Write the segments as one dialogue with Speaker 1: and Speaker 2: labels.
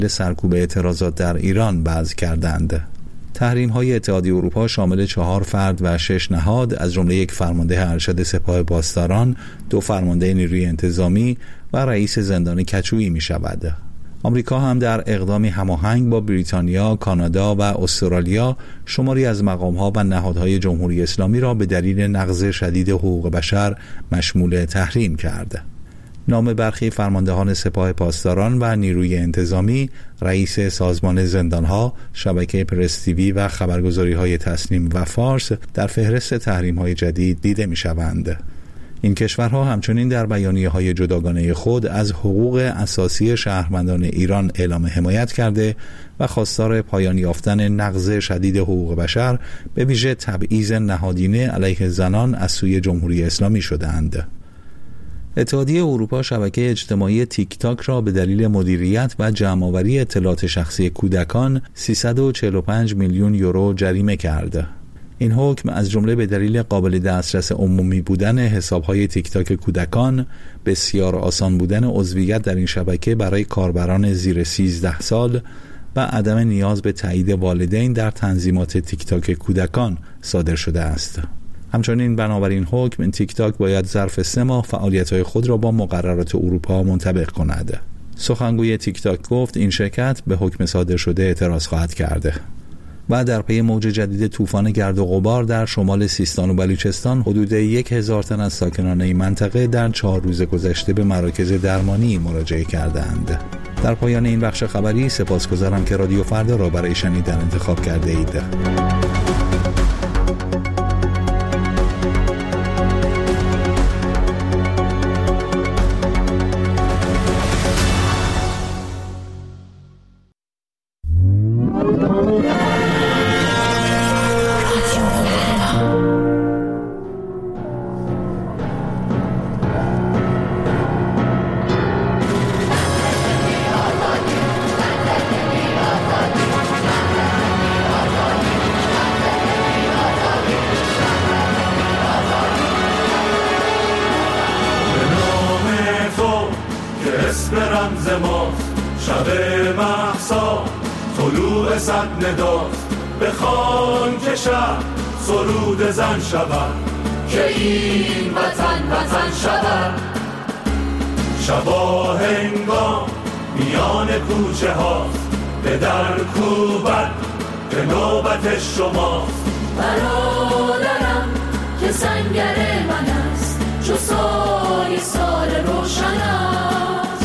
Speaker 1: سرکوب اعتراضات در ایران وضع کردند. تحریم‌های اتحادیه اروپا شامل 4 فرد و 6 نهاد از جمله یک فرمانده ارشد سپاه پاسداران، 2 فرمانده نیروی انتظامی و رئیس زندان کچویی می‌شود. آمریکا هم در اقدامی هماهنگ با بریتانیا، کانادا و استرالیا شماری از مقام‌ها و نهادهای جمهوری اسلامی را به دلیل نقض شدید حقوق بشر مشمول تحریم کرد. نام برخی فرماندهان سپاه پاسداران و نیروی انتظامی، رئیس سازمان زندانها، شبکه پرس تیوی و خبرگزاری‌های تسنیم و فارس در فهرست تحریم‌های جدید دیده می‌شوند. این کشورها همچنین در بیانیه‌های جداگانه خود از حقوق اساسی شهروندان ایران اعلام حمایت کرده و خواستار پایان یافتن نقض شدید حقوق بشر به ویژه تبعیض نهادینه علیه زنان از سوی جمهوری اسلامی شدند. اتحادیه اروپا شبکه اجتماعی تیک تاک را به دلیل مدیریت و جمع‌آوری اطلاعات شخصی کودکان 345 میلیون یورو جریمه کرد. این حکم از جمله به دلیل قابل دسترس عمومی بودن حساب‌های تیک تاک کودکان، بسیار آسان بودن عضویت در این شبکه برای کاربران زیر 13 سال و عدم نیاز به تایید والدین در تنظیمات تیک تاک کودکان صادر شده است. همچنین بنابراین حکم این تیک تاک باید ظرف 3 ماه فعالیت‌های خود را با مقررات اروپا منطبق کند. سخنگوی تیک تاک گفت این شرکت به حکم صادر شده اعتراض خواهد کرد. و در پی موج جدید طوفان گرد و غبار در شمال سیستان و بلوچستان حدود 1000 تن از ساکنان این منطقه در 4 روز گذشته به مراکز درمانی مراجعه کردند. در پایان این بخش خبری سپاسگزارم که رادیو فردا را برای شنیدن انتخاب کرده اید.
Speaker 2: بخوان که شب سرود زن شود، که این وطن شود. شبا هنگام میان کوچه هاست، به در کوبت که نوبت شماست.
Speaker 3: برادرم که سنگر من است، چو سایه سال روشن است.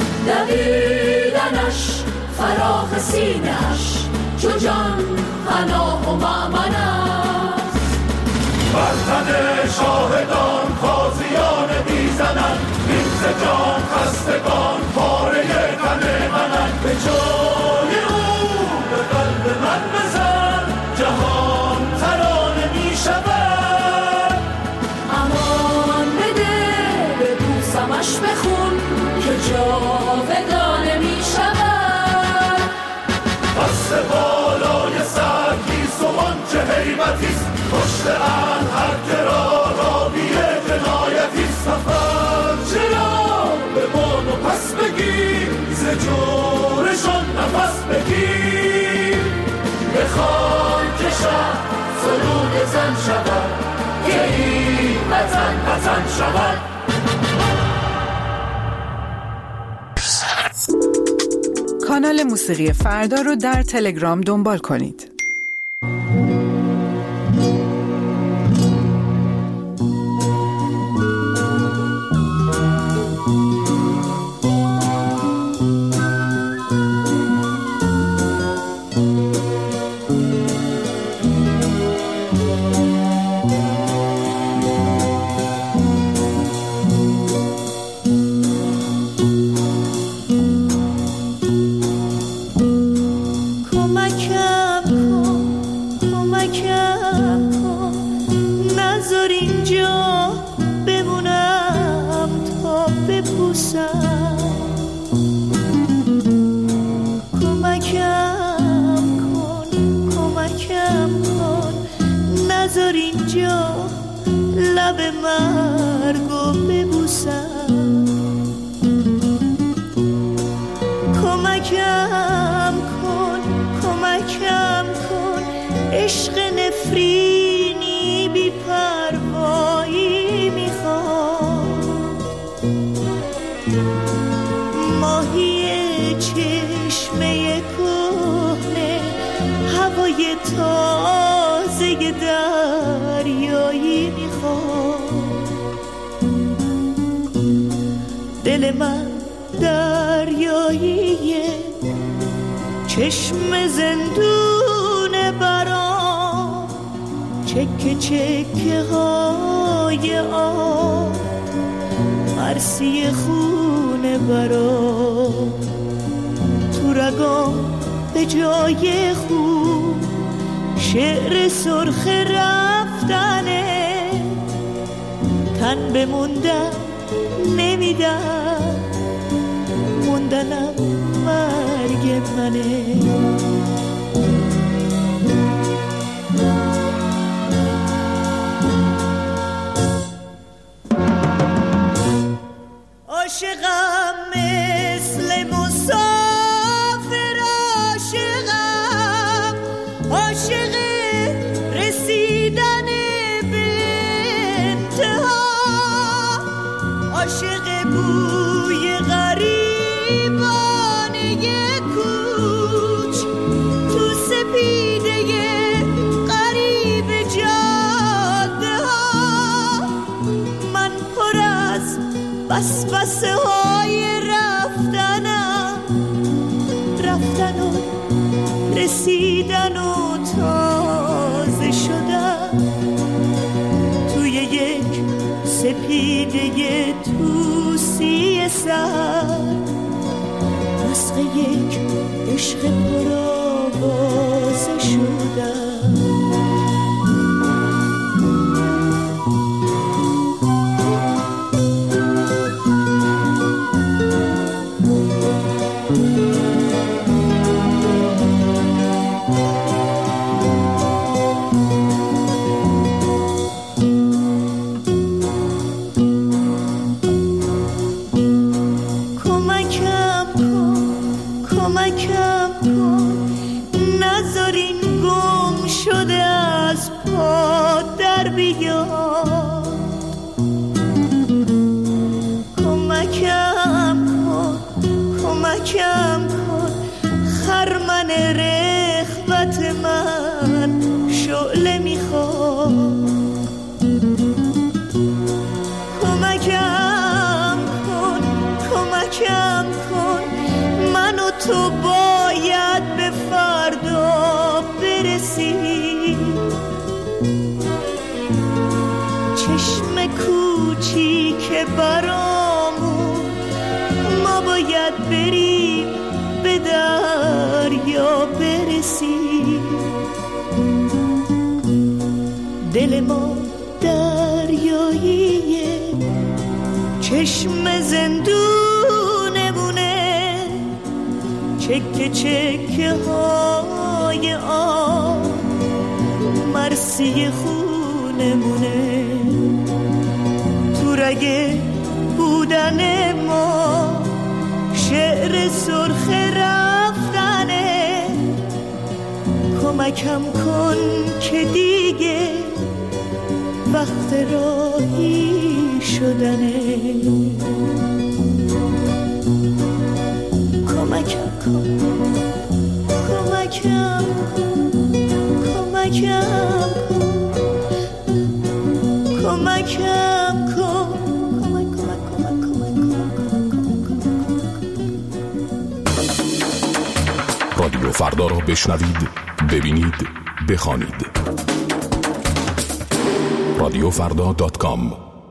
Speaker 3: دویدنش فراخ سینه‌اش، چو جان پناه و مأمن است.
Speaker 2: بر تن شاهدان تازیان میزنند، این ز جان خستگان پاره تن منند. به جای او به قلب من بزن، جهان ترانه میشود.
Speaker 3: امان بده ببوسمش بخون، که جاودانه میشود.
Speaker 2: دست بالای سرگیس و آنچه هیبتیست، پشت هر که را راوی جنایتیست. سفر چرا به بان و پس بگیر، ز جورشان نفس بگیر. بخوان که شب سرود زن شود، که این وطن شود.
Speaker 4: کانال موسیقی فردا رو در تلگرام دنبال کنید.
Speaker 5: کمکم کن عشق نفرینی بی پروایی میخوام، ماهی چشمه کهنه هوای تازه دریایی میخوام. دل من دریاییه، چشم زندون برام، چکه چکه های آب، مرسی خونه برام. تو رگام به جای خوب شعر سرخ رفتنه، تن بموندن نمیدن، موندنم مرگ منه. عاشقم مثل مسافر، عاشقم عاشق رسیدن به انتها، عاشق بوی غریبانه کوچ تو سپیده غریب جاده ها. من پر از وسوسه های رفتن و رسیدن و تازه شدن، توی یک سپیده توسی سر، مسخ یک عشق پرآوازه شدن. کمکم کن نذارین گم شده از پا در بیاد. کمکم کن خرمن رغبت من شعله میخواد. کمکم کن من و تو باید به فردا برسیم. چشم کوچیک برامون ما باید بریم به دریا برسیم. دل ما دریاییه، چشم زندونمونه، چکه چکه های آب، مرسی خونمونه. تو رگ بودن ما شعر سرخ رفتنه. کمکم کن که دیگه وقت راهی شدنه. کمکم کن
Speaker 6: رادیو فردا را بشنوید، ببینید، بخوانید. radiofrda.com.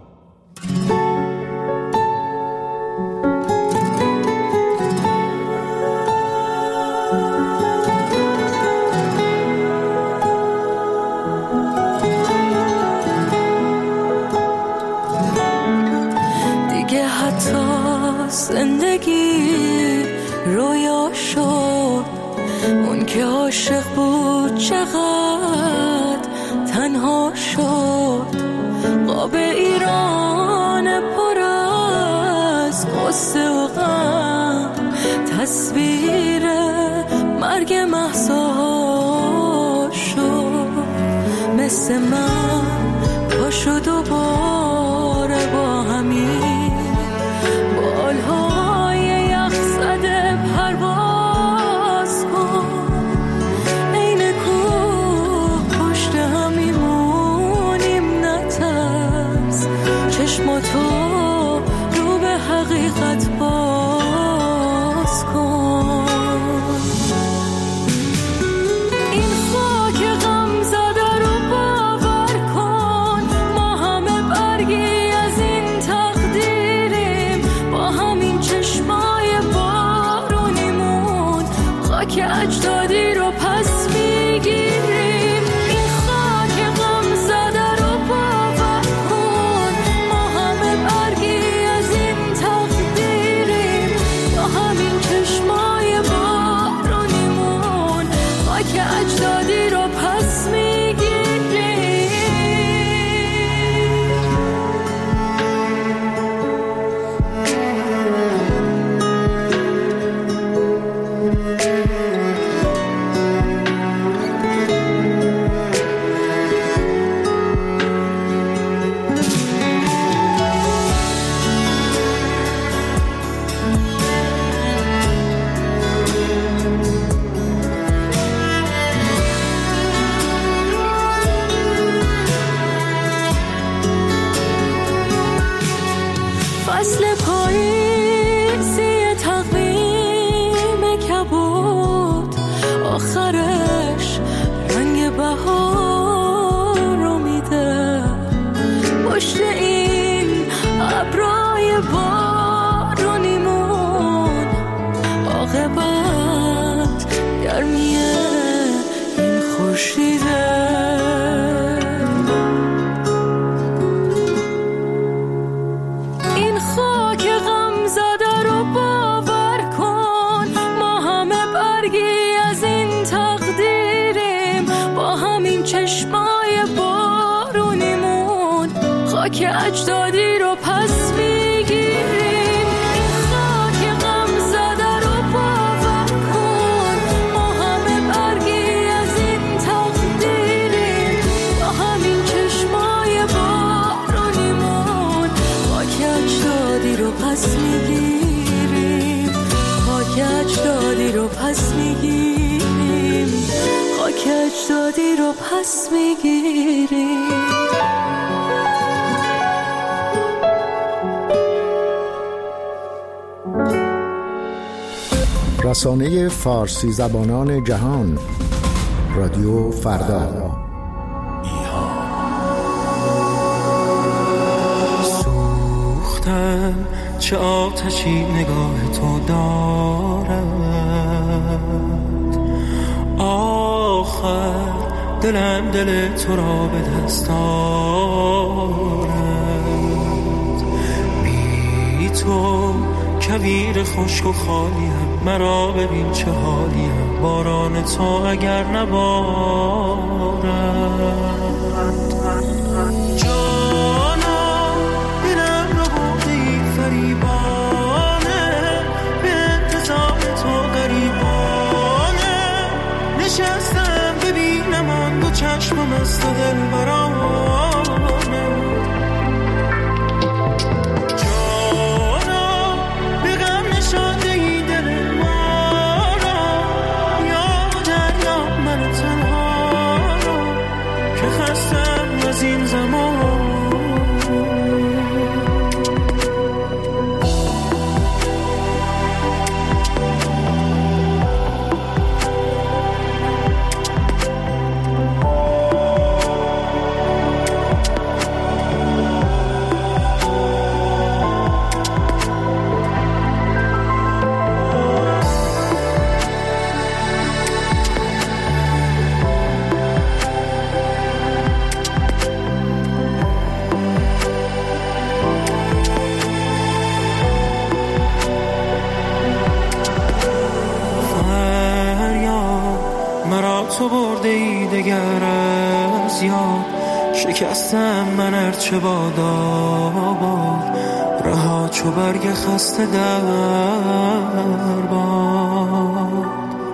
Speaker 3: دیگه حتی زندگی رویا شد، اون که عاشق بود چقدر تنها شد. قاب ایران پر از قصه و غم، تصویر خاک اجدادی رو پس میگیریم. این خاک غم زده رو باور کن، ما همه برگی از این تقدیریم. با همین چشمای بارونیمون خاک اجدادی رو پس میگیریم. فصل پاییزی تقویم کبود، آخرش رنگ بهار رو میده. پشت این ابرای بارونیمون عاقبت گرمی این خورشیده. چشمای بارونیمون خاک اجدادی رو پس میگیریم. این خاک غم زده رو باور کن، ما همه برگی از این تقدیریم. با همین چشمای بارونیمون خاک اجدادی رو پس میگیریم. خاک اجدادی رو پس میگیریم. خاک اجدادی رو پس میگیریم.
Speaker 7: رسانه فارسی زبانان جهان، رادیو فردا.
Speaker 8: سوختم چه آتشی نگاه تو دارد، آخر دلم دل تو را به دست آرد. بی تو کویر خشک و خالیم، مرا ببین چه حالیم، باران تو اگر نبارد. جانا دلم رو بردی فریبانه، به انتظار تو غریبانه. نشستم ببینم آن دو چشمم است و دل برانه. جانا به غم نشانده ای دل ما را، یا دریا من تنها را که خستم از این زمان. تو برده ای دگر از یاد، شکستم من ارچه باد رها چو برگ خسته در باد.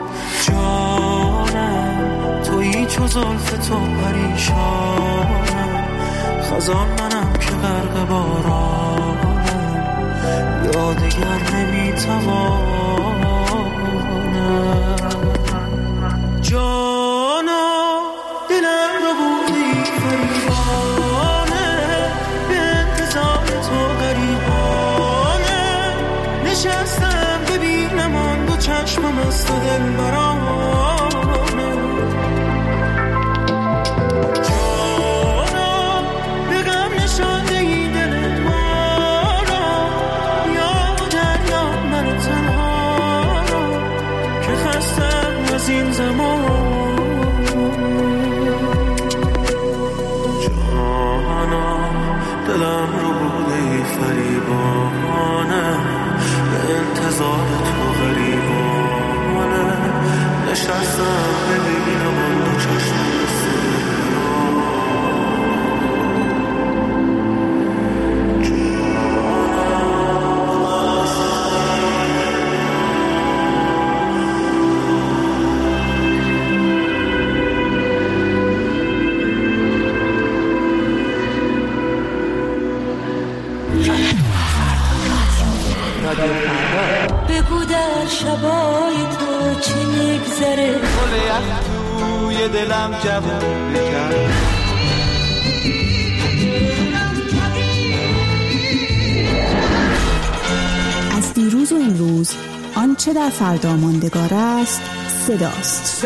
Speaker 8: جانم تویی چو زلف تو پریشانم، خزان منم که غرق بارانم، یادگر نمیتوانم. جانا دلم رو بودی فریبانه، به انتظار تو غریبانه. نشستم ببینم آن دو چشمم است و دل برانه. جانا به غم نشانده ای دل ما را، یا دریا من تنها را که خستم این زمان. جانا دلم رو بوده فریبانه، به انتظار تو غریبانه نشستم ببینم آن دو چشم
Speaker 3: بگو در شبای تو چی میگذره،
Speaker 9: گل یخ توی دلم جوون بکرد.
Speaker 10: از دیروز و امروز آنچه در فردا ماندگار است صداست.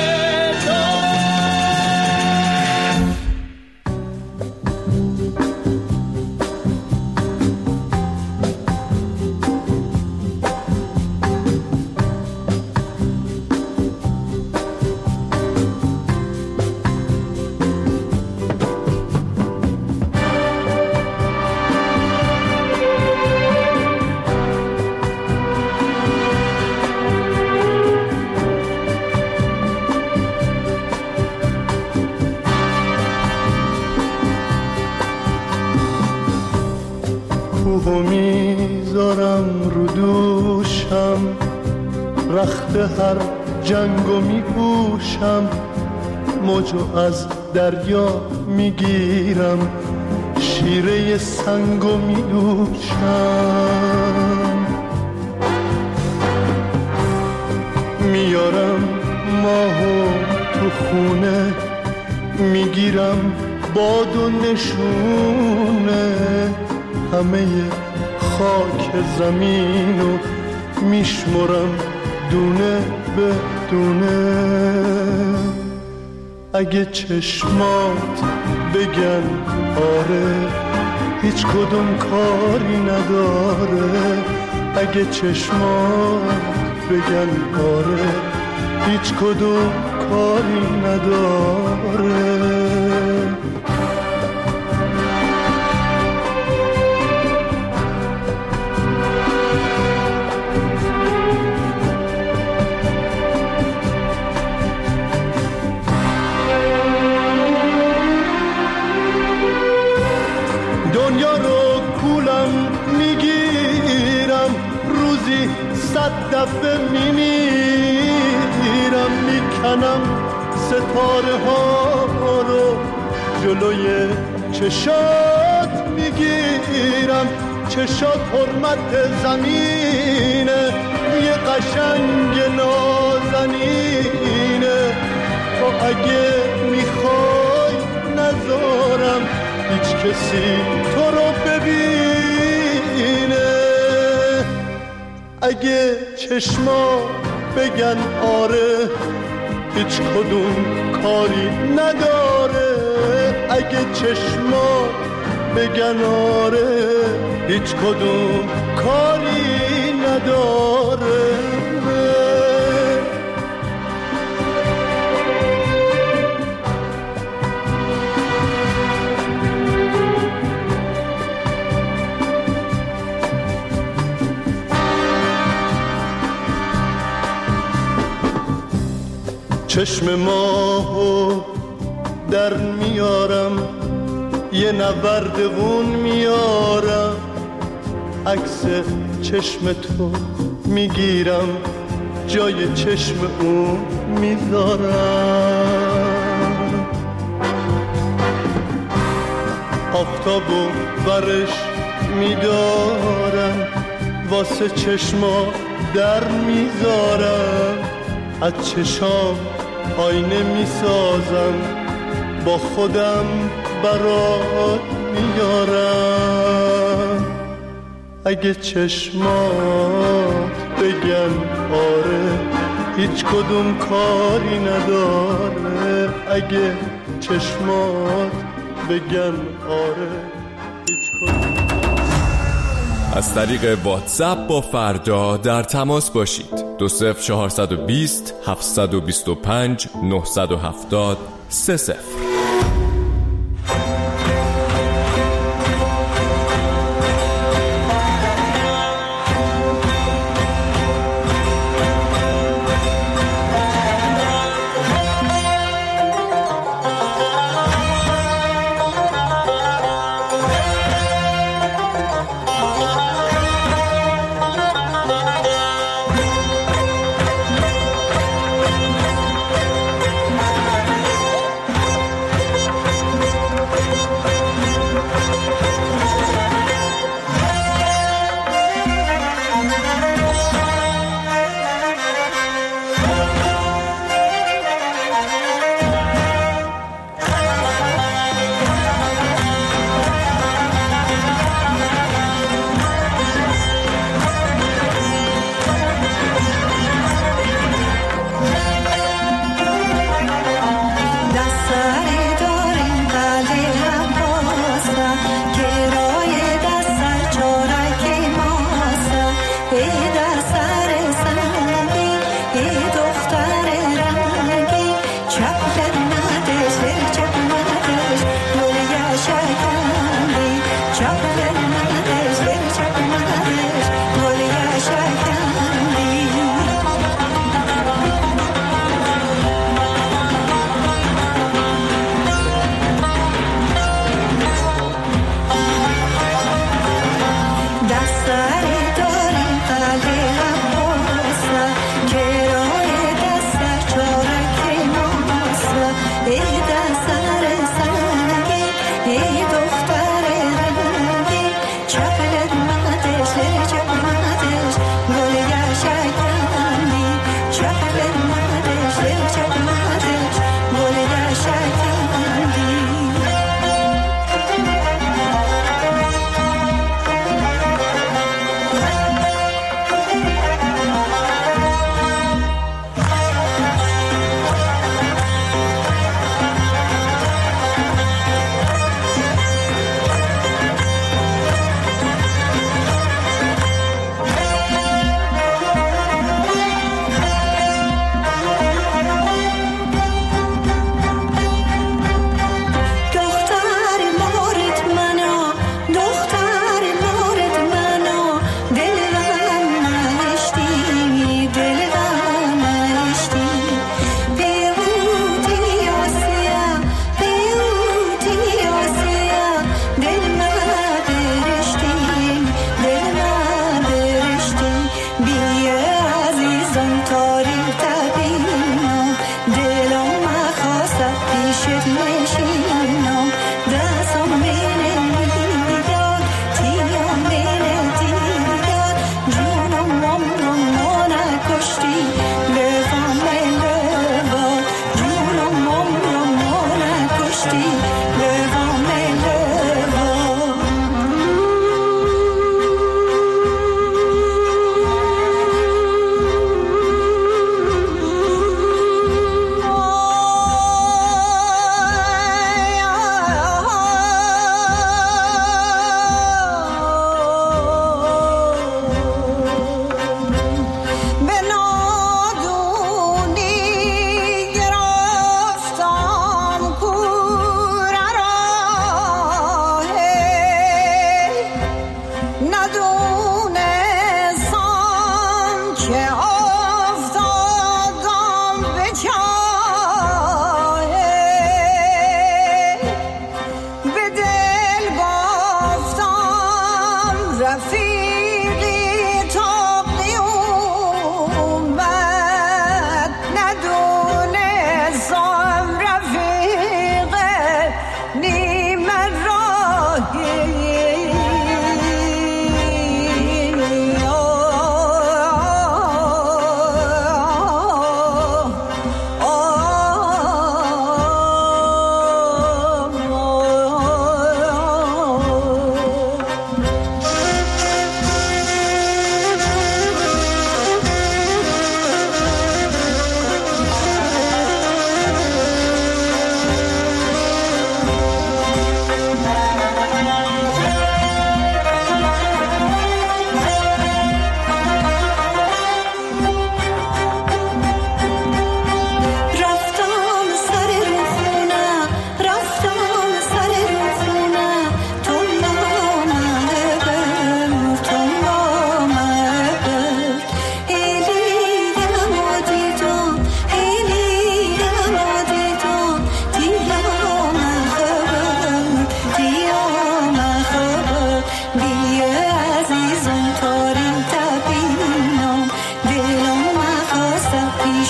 Speaker 11: کوهو میذارم رو دوشم، رخت هر جنگو میپوشم، موجو از دریا میگیرم، شیره سنگو میدوشم، میارم ماهو تو خونه، میگیرم باد و نشونه، همه خاک زمینو میشمرم دونه به دونه. اگه چشمات بگن آره هیچ کدوم کاری نداره، اگه چشمات بگن آره هیچ کدوم کاری نداره. دنیا رو کولم میگیرم، روزی 100 دفعه میمیرم، میکنم ستاره ها رو جلوی چشات میگیرم، چشات حرمت زمینه، یه قشنگ نازنینه، تو اگه میخوای نذارم هیچ کسی تو رو ببینه، اگه چشما بگن آره هیچ کدوم کاری نداره، اگه چشما بگن آره هیچ کدوم کاری نداره. چشم ماهو در میارم، یه نوردغون میارم، عکس چشم تو میگیرم، جای چشم اون میذارم، آفتابو برش میدارم، واسه چشما در میذارم، از چشام آینه میسازم، با خودم برات میارم، اگه چشمات بگن آره هیچ کدوم کاری نداره، اگه چشمات بگن آره هیچ کدوم.
Speaker 12: از طریق واتساپ با فردا در تماس باشید. 20420 725 970 30.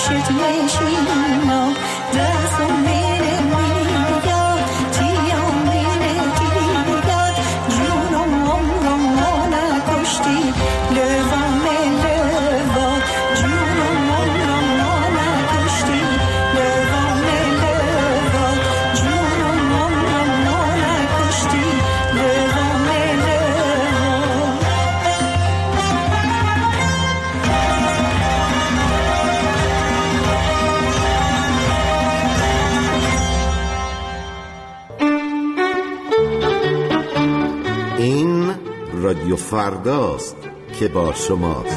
Speaker 3: گوشت نشینا دستم مینه میاد تیام مینه دیاد جونم عمرم نکشتی لوام لوا جونم عمرم نکشتی لوام لوا جونم عمرم نکشتی لوام
Speaker 13: این رادیو فرداست که با شماست.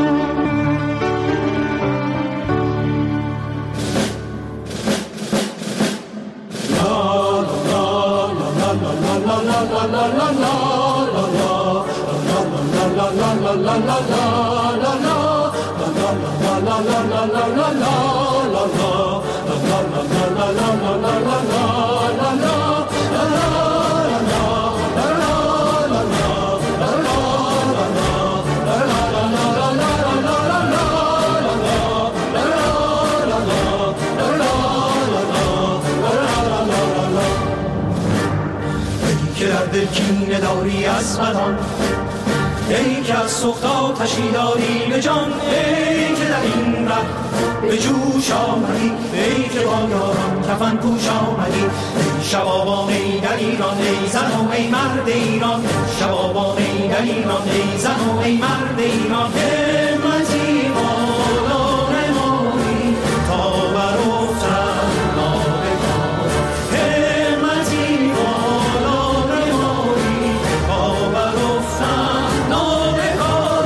Speaker 9: دل کینه داری از بدان، ای که از سوخت آتشی داری به جان، ای که در این ره به جوش آمدی، ای که با یاران کفن پوش آمدی، ای شبابان ای در ایران، ای زن و ای مرد ایران، شبابان ای در ایران، ای زن و ای مرد ایران، همتی بالا نمایی تا برافتن نابگاه، همتی بالا نمایی تا برافتن نابگاه.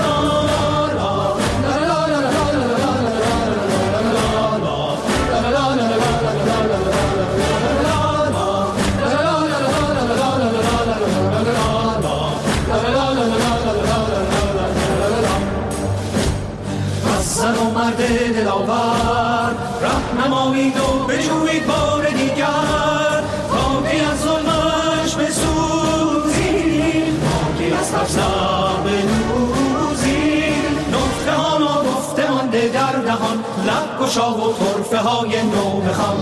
Speaker 9: زن و مرد دلاور رهنمایید و بجویید بار دیگر، تا که از ظلمش بسوزید، تا که از ترسم بنوزید، نطفه ها ناگفته مانده در دهان، لب گشا و طرفه های نو بخوان.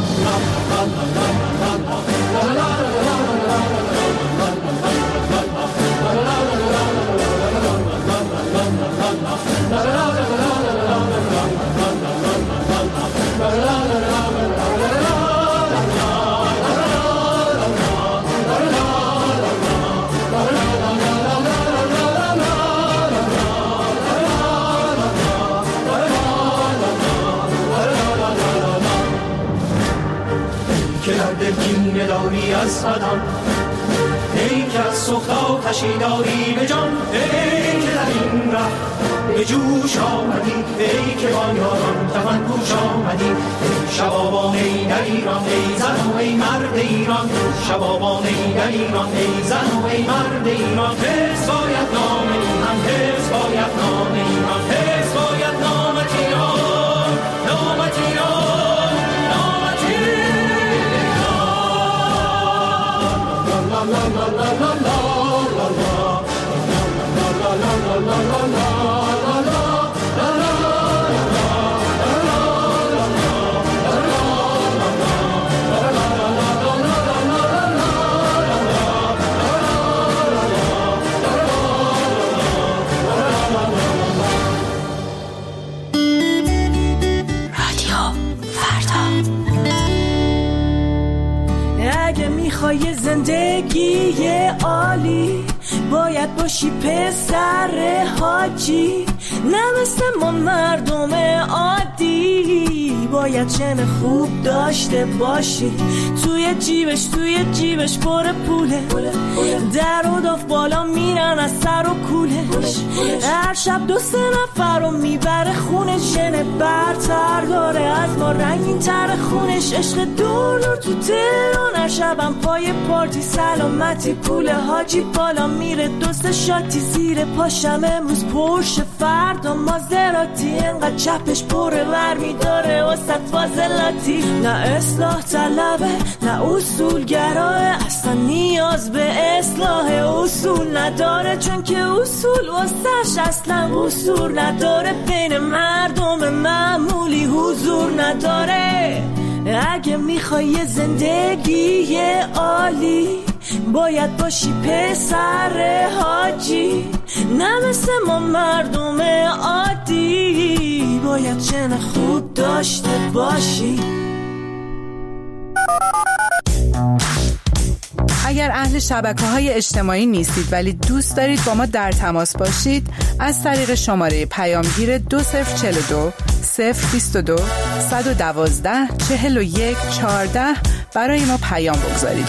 Speaker 9: که در دل کینه داری از بدان، ای که از سوخت آتشی داری به جان، ای که در این ره به جوش آمدی، ای که با یاران کفن پوش آمدی، ای شبابان ای در ایران، ای زن و ای مرد ایران، شبابان ای در ایران، ای زن و ای مرد ایران، حفظ باید نام ایران، حفظ باید نام ایران، حفظ باید نامت ایران، نامت ایران، نامت ایران. La la la la la la la la la la la.
Speaker 3: میخوای زندگی عالی باید باشی پسر حاجی، نه مثل ما مردم عادی، باید چن خوب داشته باشی، توی جیبش پر پوله، در و داف بالا میرن از سر و کولش، هر شب 2-3 نفر رو میبره خونه، چن برتر داره از ما رنگین تر خونش، عشق دور تو تهران
Speaker 5: هر شبم پای پارتی سلامتی پول حاجی بالا میره دوست شاتی زیر پاشم امروز پرش فردا مازراتی انقدر چپش پره ورمی داره وسط فاضلاتی نه اصلاح طلبه نه اصولگراه اصلا نیاز به اصلاح اصول نداره چون که اصول واسش اصلا اصول نداره بین مردم معمولی حضور نداره اگه میخوای زندگی عالی باید باشی پسر حاجی نه مثل ما مردم عادی باید چن خوب داشته باشی.
Speaker 4: اگر اهل شبکه‌های اجتماعی نیستید ولی دوست دارید با ما در تماس باشید از طریق شماره پیامگیر 2042 022 112 41 14 برای ما پیام بگذارید.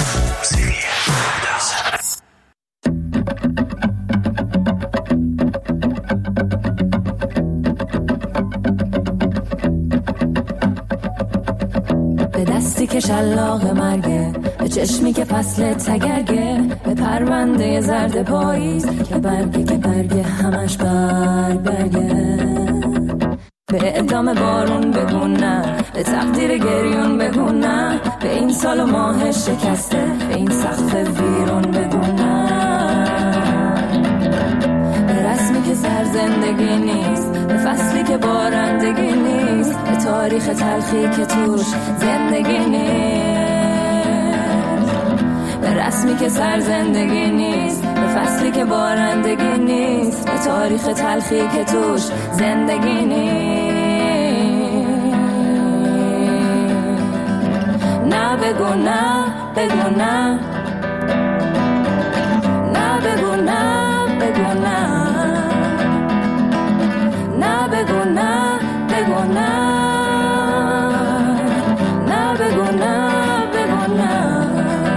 Speaker 3: به دستی که شلاق مرگه به چشمی که فصل تگرگه به پرونده زرد پاییز که برگه همش برگه به اعدام بارون بگو نه به تقدیر گریون بگو نه به این سال و ماه شکسته به این سقف ویرون بگو نه به رسمی که سر زندگی نیست به فصلی که بارندگی نیست به تاریخ تلخی که توش زندگی نیست به رسمی که سر زندگی نیست به فصلی که بارندگی نیست به تاریخ تلخی که توش زندگی نیست نه بگو نه بگو نه نه بگو نه بگو نه نه بگو نه بگو نه نه بگو نه بگو نه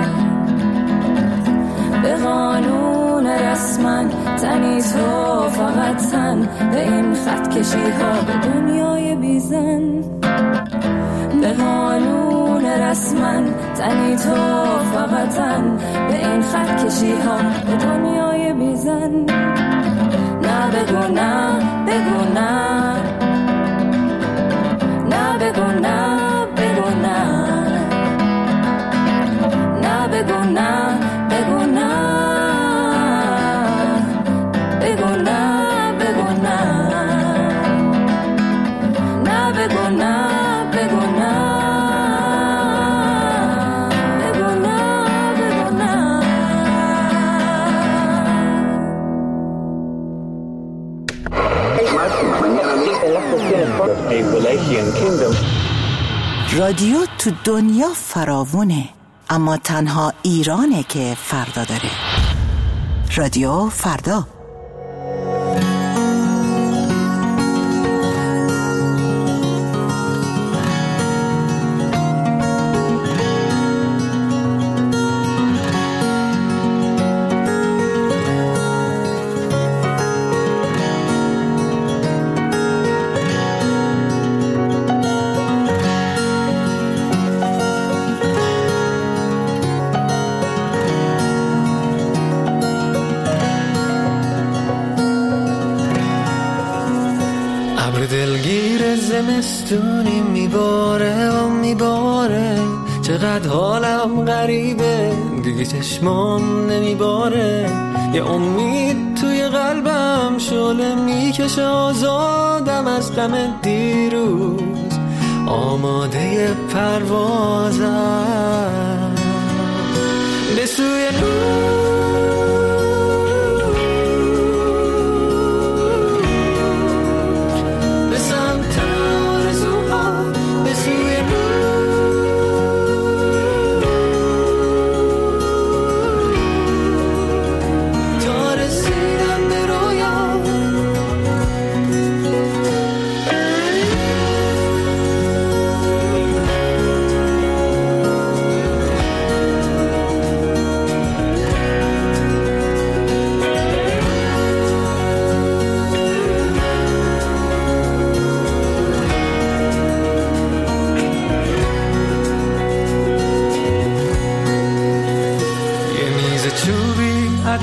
Speaker 3: به قانون رسما تنی تو فقط تن به این خط کشی ها به دنیای بیزن به قانون رسما تنی تو فقط تن به این خط کشی ها به دنیای بیزن نه بگو نه بگو نه نه بگو نه بگو نه نه بگو نه بگو نه بگو نه بگو نه نه بگو نه بگو نه
Speaker 14: رادیو تو دنیا فراوونه اما تنها ایرانه که فردا داره. رادیو فردا.
Speaker 15: دلگیر زمستونی میباره و میباره چقدر حالم غریبه دیگه چشمام نمیباره یه امید توی قلبم شعله میکشه آزادم از غم دیروز آماده پروازم به سوی نور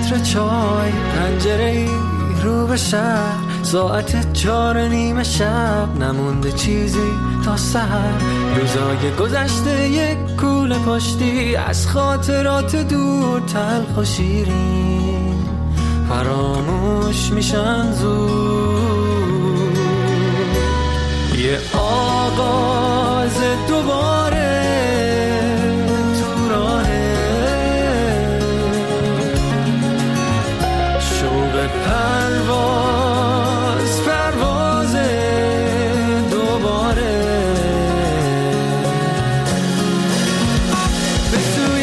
Speaker 15: لیتر چای، پنجره رو به شهر، ساعت 4:30 شب، نمونده چیزی تا سحر. روزای گذشته یک کوله پشتی، از خاطرات دور تلخ و شیرین فراموش میشن زود. یه آغاز دوباره تو راهه، شوق پرواز دوباره به سوی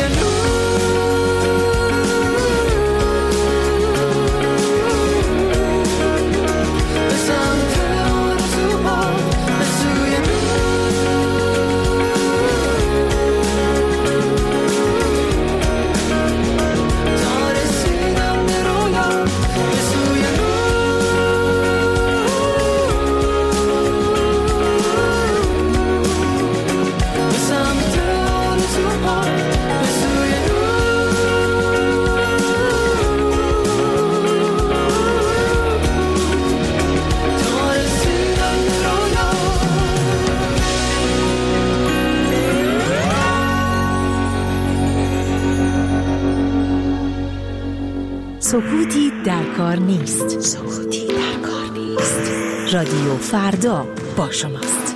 Speaker 15: به سمت آرزوها، به سوی تا رسیدم به رویا، به سوی به سمت آرزوها، به سوی تا رسیدم به رویا.
Speaker 10: سکوتی در کار نیست. سکوتی در کار نیست. رادیو فردا با شماست.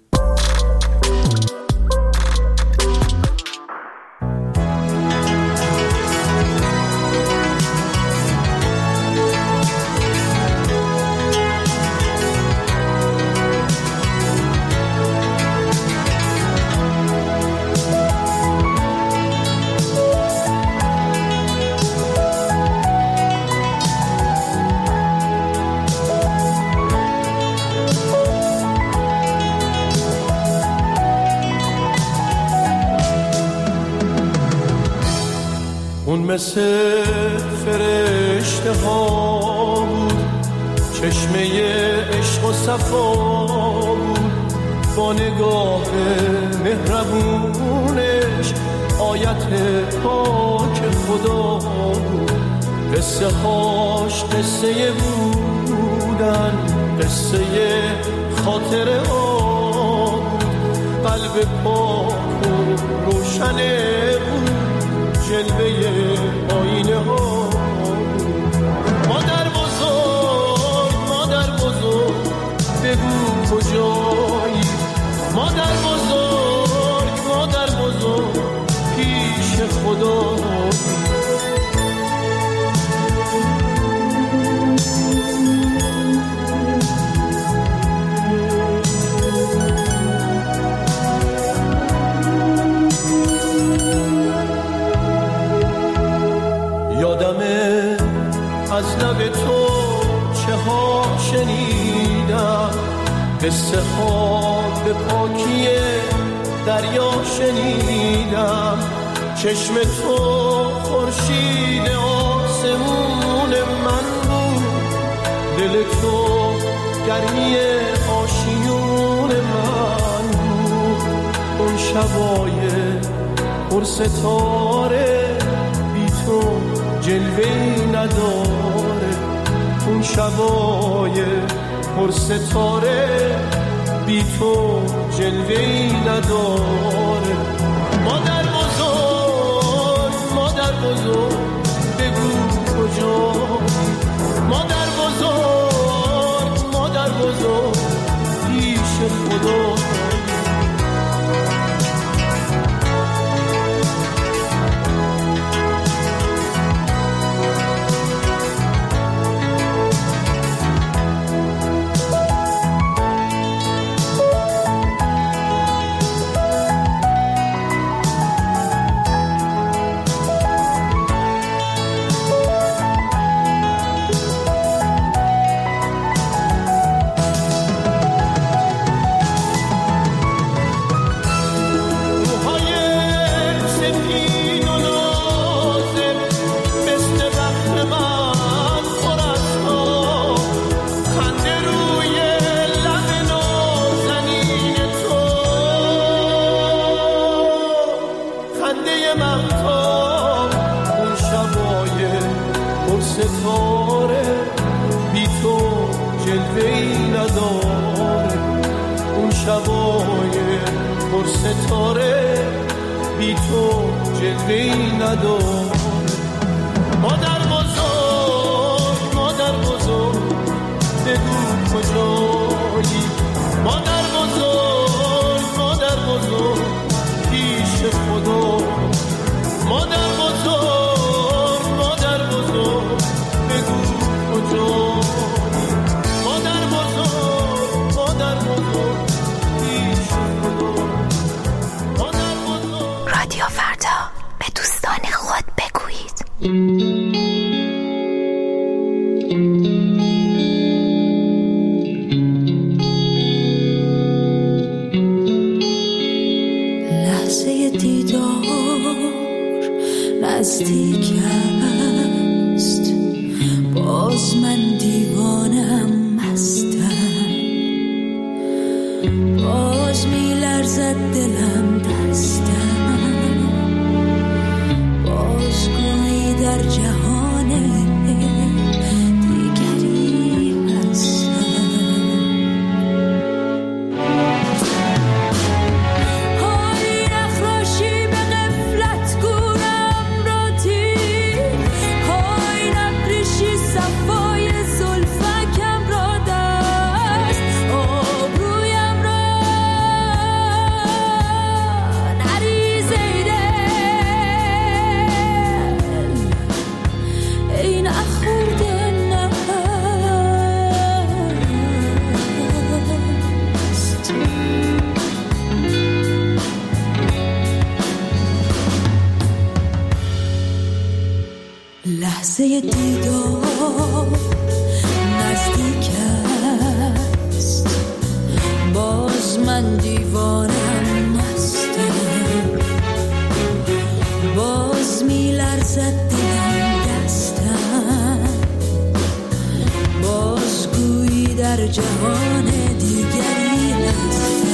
Speaker 11: اون مثل فرشته ها بود، چشمه عشق و صفا بود، با نگاه مهربونش آیت پاک خدا بود. قصه هاش قصه بودن، قصه خاطره ها بود، قلب پاک و روشن بود، جلوه آینه ها. مادر بزرگ بگو کجایی، مادر بزرگ پیش خدا. یادمه از لب تو چه ها شنیدم، قصه ها به پاکی دریا شنیدم. چشم تو خورشید آسمون من بود، دل تو گرمی آشیون من بود. اون شبای پر ستاره بی تو جلوه‌ای نداره، اون شبای پر ستاره بی تو جلوه‌ای نداره. مادر بزرگ بگو کجایی، مادر بزرگ پیش خدا. ستاره بی تو جلوه‌ای نداره. مادر بزرگ مادر بزرگ بگو کجایی، مادر بزرگ مادر بزرگ پیش خدا، مادر بزرگ مادر بزرگ بگو کجایی، مادر بزرگ مادر بزرگ پیش خدا، مادر بزرگ.
Speaker 10: رادیو فردا، به دوستان خود بگویید.
Speaker 3: لحظه دیدار نزدیک است، باز من دیوانم مستم، باز میلرزد دلم دستم، باز گویی در جهان دیگری هستم. های نخراشی به غفلت گورم را تیر، های نبریشی صفای زلفکم را دست، آبرویم را نریزه دل، ای نخورده نست. لحظه دیدار نزدیک است، باز من دیوانم مستم، باز میلرزد دلم دستم، باز گویی در جهان دیگری هستم.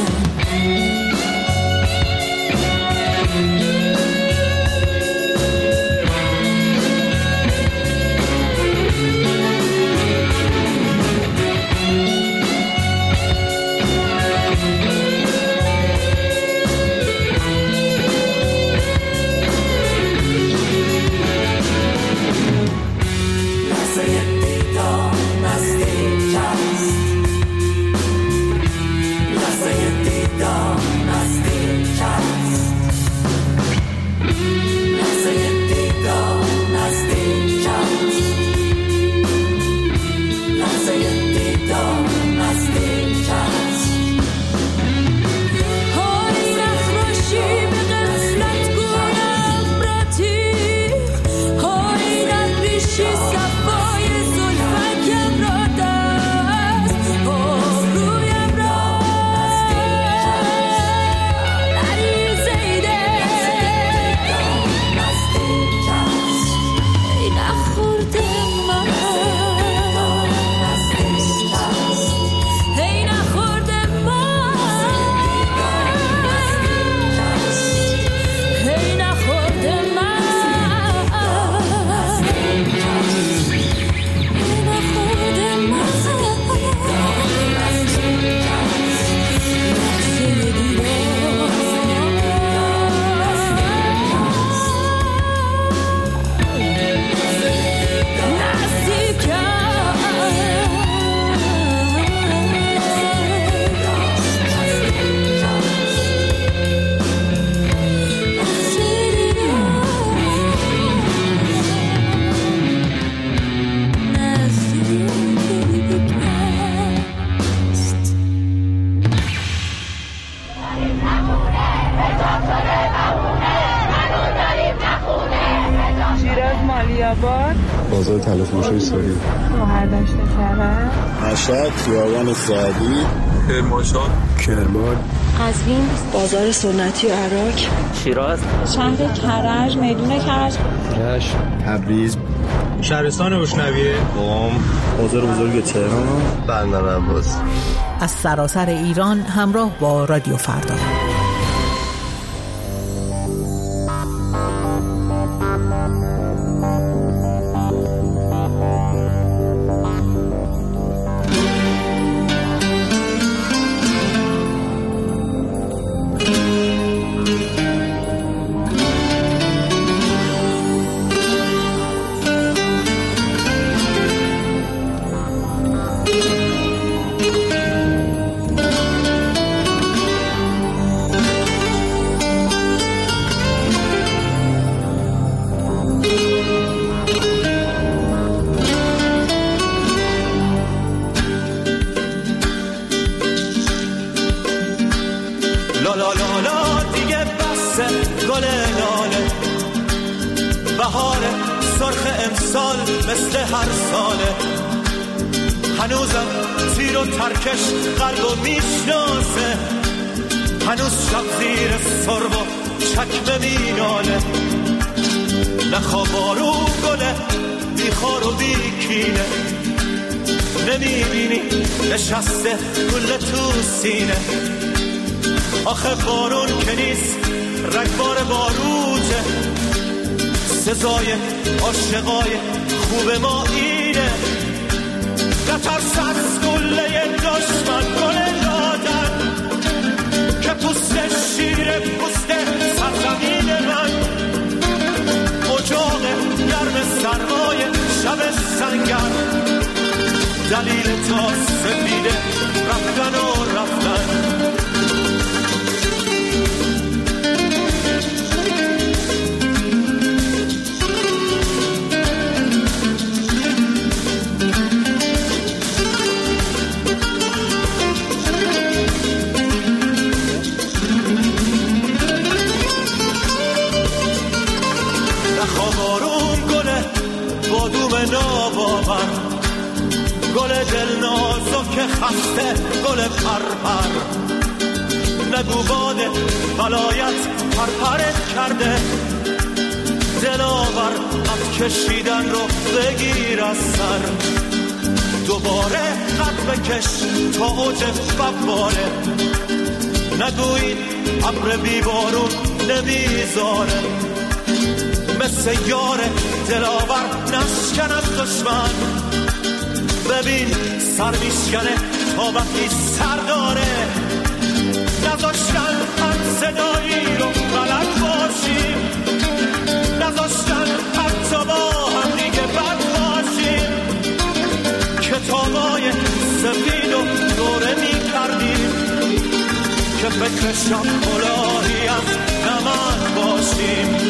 Speaker 16: بازار تلفروشی ساری،
Speaker 17: برداشت کرد،
Speaker 16: مشهد، خیابان سعدی،
Speaker 18: کرمانشاه،
Speaker 16: کرمان،
Speaker 17: قزوین، بازار سنتی عراق،
Speaker 18: شیراز،
Speaker 17: شهر کرج، میدون کرج،
Speaker 16: رشت، تبریز،
Speaker 18: شهرستان روشنویه،
Speaker 16: قم، بازار بزرگ تهران، بندر عباس.
Speaker 4: از سراسر ایران همراه با رادیو فردا.
Speaker 9: حالا دیگه بسه گل لاله، بهار سرخ امسال مثل هر ساله، هنوزم تیر و ترکش قلبو میشناسه، هنوز شب زیر سرب و چکمه میناله، نخواه بارون گله بیخار و بیکینه، نمیبینی نشسته گل تو سینه، آخه بارون که نیست رگبار باروته، سزای عاشقای خوب ما اینه، نترس از گله دشمن گل دادن که پوست شیر پوست سرزمین من، اجاق گرم سرمای شب سنگر، دلیل تا سفیده رفتن و رفتن. ناباور گل دل نازک خسته گل پرپر، نگو باد ولایت پرپرت کرده، دلاور قد کشیدن رو بگیر از سر، دوباره قد بکش تا اوج بباره، نگو این ابر بیبارون نمیذاره، مثل یار دلاور نشکن از دشمن، ببین سر میشکنه تا وقتی سر داره، نذاشتن هم صدایی رو بلد باشیم، نذاشتن حتی با هم دیگه بد باشیم، کتابای سفید و دوره میکردیم که فکر شب الهی از نمک باشیم.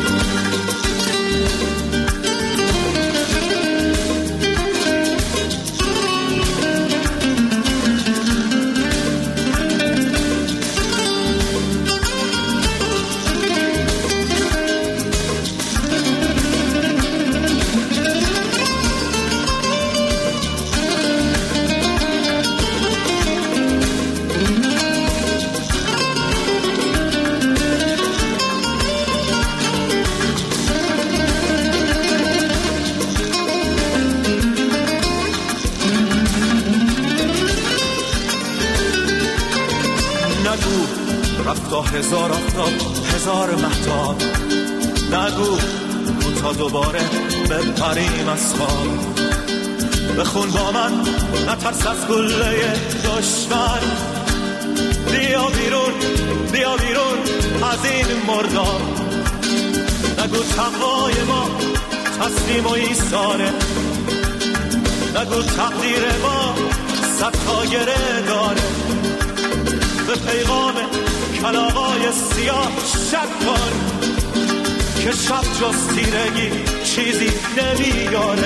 Speaker 9: رفتا هزار آفتاب هزار مهتاب، نگو تا دوباره بپریم از خواب، بخون با من نترس از گله دشمن، بیا بیرون بیا بیرون از این مرداب، نگو تقوای ما تسلیم و ایثاره، نگو تقدیر ما صد تا گره داره، به پیغام کلاغای سیاه شک کن که شب جز تیرگی چیزی نمیاره.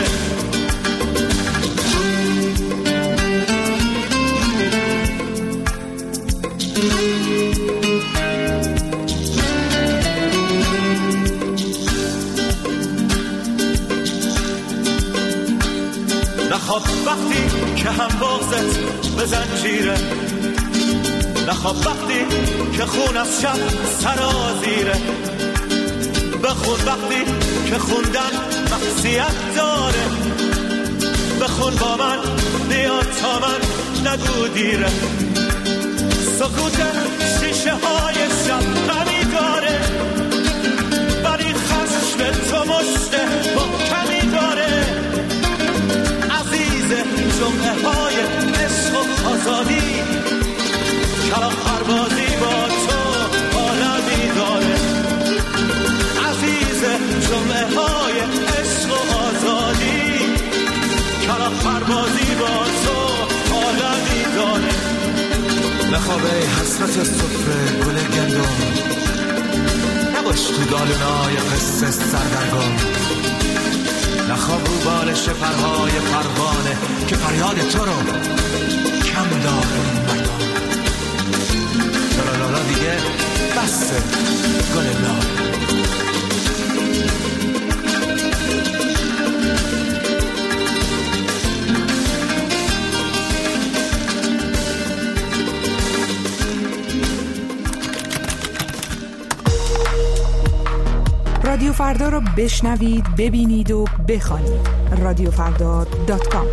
Speaker 9: نخواب وقتی که هم بغضت به زنجیره، نخواب وقتی که خون از شب سرازیره، بخون وقتی که خوندن مقصیت داره، بخون با من بیا تا من نگو دیره، سکوت شیشه های شب غمی داره، ولی خشم تو مشته محکمی داره، عزیز جمعه های عشق و آزادی، کلاغ پروازی با تو عالمی داره، عزیز جمعه های عشق و آزادی، کلاغ پروازی با تو عالمی داره.
Speaker 19: نخوابه حسرت صفر گل گندم، نباش تو دالونای قصه سردرگم، نخواب رو بالش پرهای پروانه که فریاد تو رو کم داره مردم. دیگه بسه گل لاله.
Speaker 4: رادیو فردا رو بشنوید، ببینید و بخوانید. رادیوفردا.com.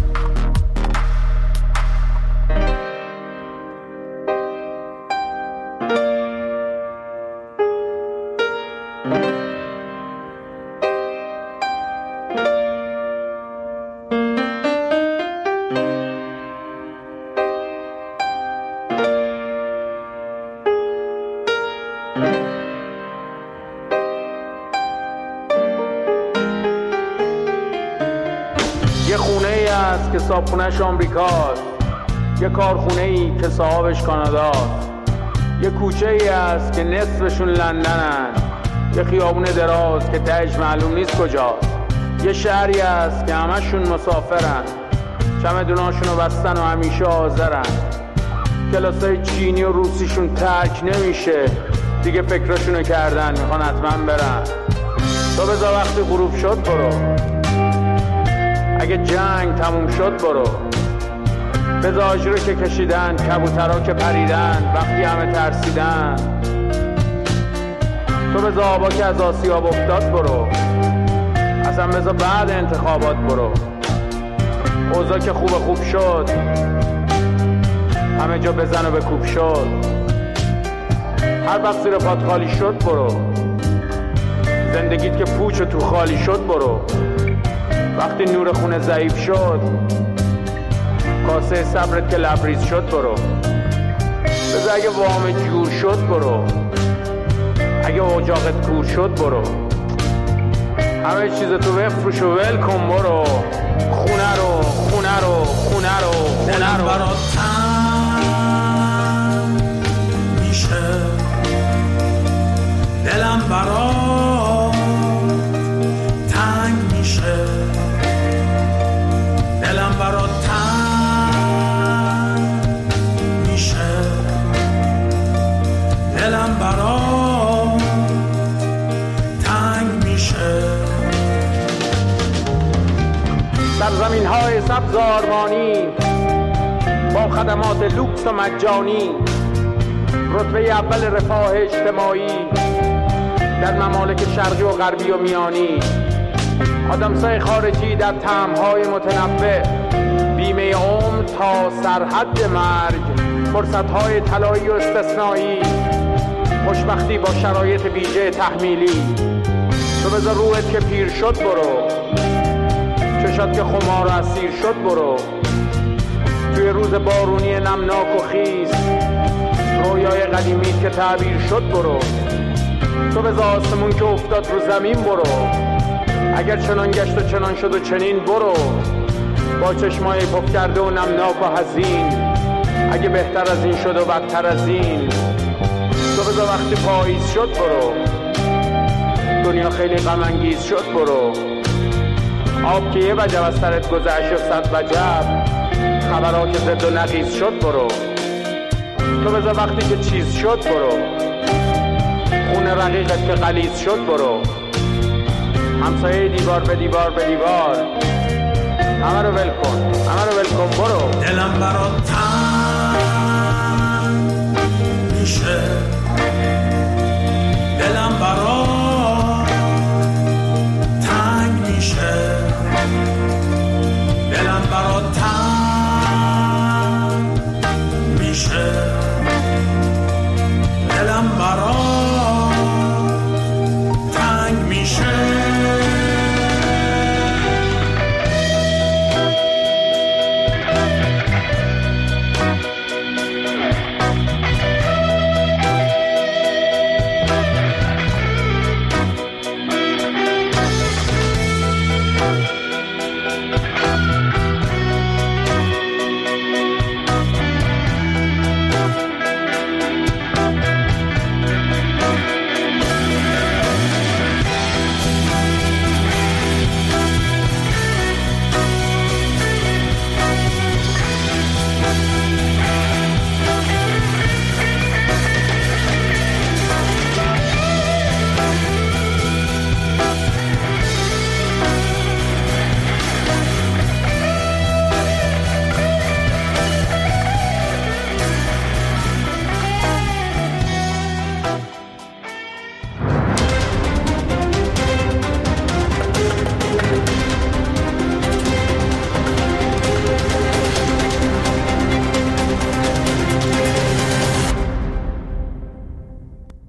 Speaker 20: یه خونه ای هست که صاحبخونه‌اش آمریکاست، یه کارخونه ای که صاحبش کاناداست، یه کوچه ای هست که نصفشون لندنن، یه خیابون دراز که تهش معلوم نیست کجاست، یه شهری هست که همشون مسافرن، چمدوناشونو بستن و همیشه حاضرن، کلاسای چینی و روسیشون ترک نمیشه، دیگه فکرشونو کردن میخوان حتما برن. تو بذار وقتی غروب شد برو، اگه جنگ تموم شد برو، بذار آجرو که کشیدن، کبوترها که پریدن وقتی همه ترسیدن، تو بذار آبا که از آسیاب افتاد برو، اصلا بذار بعد انتخابات برو، اوضاع که خوب شد همه جا بزن و بکوب شد، هر وقت زیر پات خالی شد برو، زندگیت که پوچ و تو خالی شد برو، وقتی نور خونه ضعیف شد، کاسه صبرت که لبریز شد برو، بذار اگه وام جور شد برو، اگه اجاقت کور شد برو، همه چیز تو بفروش و ول کن برو، خونه رو
Speaker 9: دلم برات تنگ میشه، دلم برات تنگ میشه، دلم برات تنگ میشه، دلم برات تنگ میشه.
Speaker 20: سرزمین های سبز آرمانی با خدمات لوکس و مجانی، رتبه اول رفاه اجتماعی در ممالک شرقی و غربی و میانی، آدمسای خارجی در طعم‌های متنوع، بیمه عمر تا سرحد مرگ، فرصت‌های طلایی و استثنایی، خوشبختی با شرایط ویژه تحمیلی. تو بذار روحت که پیر شد برو، چشات که خمار و اسیر شد برو، توی روز بارونی نمناک و خیز، رویای قدیمی که تعبیر شد برو، تو بذار آسمون که افتاد رو زمین برو، اگر چنان گشت و چنان شد و چنین برو، با چشمای پف کرده و نمناک و حزین، اگه بهتر از این شد و بدتر از این، تو بذار وقتی پاییز شد برو، دنیا خیلی غم انگیز شد برو، آب که یه وجب از سرت گذشت و صد وجب، خبرها که زد و نقیز شد برو، تو بذار وقتی که چیز شد برو، خونه رقیقت که غلیظ شد برو، همسایه دیوار به دیوار به دیوار، همه رو ول کن برو،
Speaker 9: دلم برات تنگ میشه، دلم برات تنگ میشه، دلم برات تنگ میشه، دلم برات تنگ میشه.
Speaker 2: شد